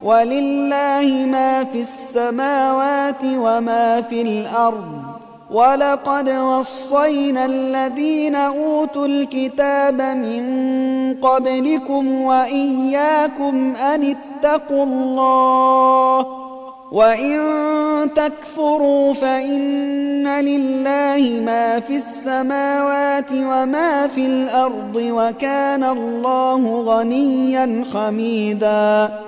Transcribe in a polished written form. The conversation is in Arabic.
ولله ما في السماوات وما في الأرض ولقد وصينا الذين أوتوا الكتاب من قبلكم وإياكم أن اتقوا الله وإن تكفروا فإن لله ما في السماوات وما في الأرض وكان الله غنيا حميدا